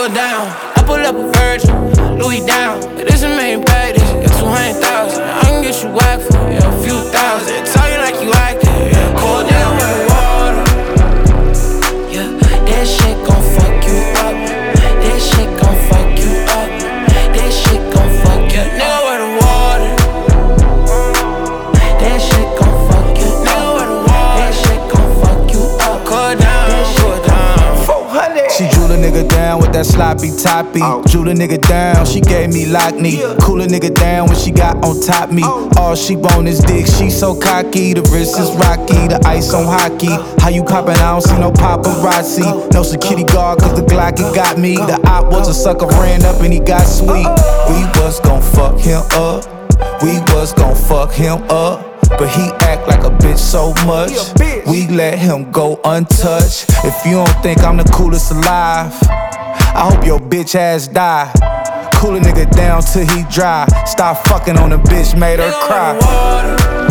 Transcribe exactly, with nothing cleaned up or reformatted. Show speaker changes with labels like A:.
A: go down. I pull up a Virgin, Louis down. But this a main bag, this yeah, two hundred thousand. I can get you whack for yeah, a few thousand. Tell you like you acting, yeah, cool down with the water. Yeah, that shit gon' fuck you up. That shit gon' fuck you up. That shit gon' fuck you up. Nigga with the water. That shit gon' fuck you up. Nigga with the water. That shit gon' fuck you up. Cool down, cool down. four hundred.
B: She drew the nigga down with that sloppy toppy.
A: Oh.
B: Drew the nigga down, she gave me lockney.
A: Yeah.
B: Cool a nigga down when she got on top me.
A: Oh.
B: All she bone is dick, she so cocky. The wrist is rocky, the ice on hockey. How you poppin'? I don't see no paparazzi. No security guard, cause the Glock it got me. The op was a sucker, ran up and he got sweet. We was gon' fuck him up. We was gon' fuck him up. But he act like a bitch so much. We let him go untouched. If you don't think I'm the coolest alive, I hope your bitch ass die. Cool a nigga down till he dry. Stop fucking on a bitch, made her cry.